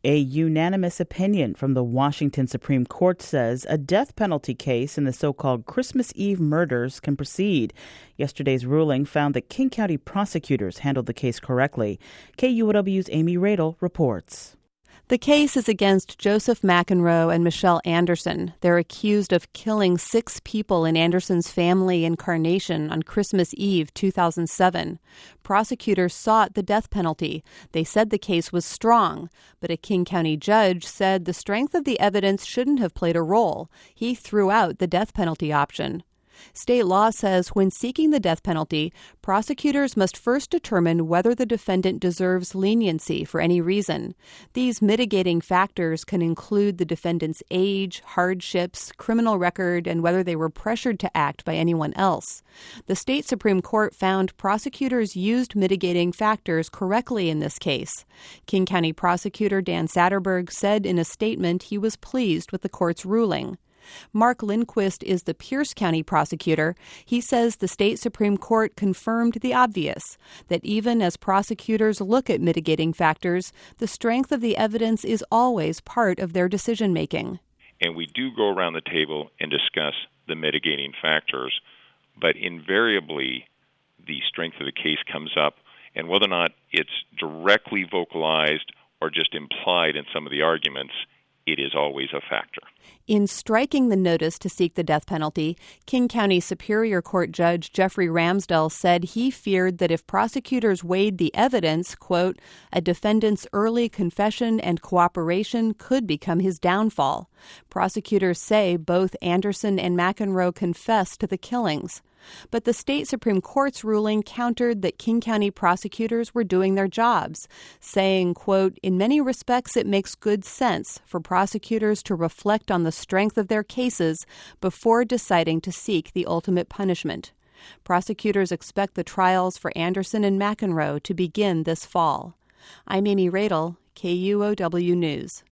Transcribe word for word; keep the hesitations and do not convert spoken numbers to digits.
A unanimous opinion from the Washington Supreme Court says a death penalty case in the so-called Christmas Eve murders can proceed. Yesterday's ruling found that King County prosecutors handled the case correctly. K U O W's Amy Radel reports. The case is against Joseph McEnroe and Michelle Anderson. They're accused of killing six people in Anderson's family in Carnation on Christmas Eve two thousand seven. Prosecutors sought the death penalty. They said the case was strong, but a King County judge said the strength of the evidence shouldn't have played a role. He threw out the death penalty option. State law says when seeking the death penalty, prosecutors must first determine whether the defendant deserves leniency for any reason. These mitigating factors can include the defendant's age, hardships, criminal record, and whether they were pressured to act by anyone else. The state Supreme Court found prosecutors used mitigating factors correctly in this case. King County prosecutor Dan Satterberg said in a statement he was pleased with the court's ruling. Mark Lindquist is the Pierce County prosecutor. He says the state Supreme Court confirmed the obvious, that even as prosecutors look at mitigating factors, the strength of the evidence is always part of their decision-making. And we do go around the table and discuss the mitigating factors, but invariably the strength of the case comes up, and whether or not it's directly vocalized or just implied in some of the arguments, it is always a factor. In striking the notice to seek the death penalty, King County Superior Court Judge Jeffrey Ramsdell said he feared that if prosecutors weighed the evidence, quote, a defendant's early confession and cooperation could become his downfall. Prosecutors say both Anderson and McEnroe confessed to the killings. But the state Supreme Court's ruling countered that King County prosecutors were doing their jobs, saying, quote, in many respects it makes good sense for prosecutors to reflect on the strength of their cases before deciding to seek the ultimate punishment. Prosecutors expect the trials for Anderson and McEnroe to begin this fall. I'm Amy Radel, K U O W News.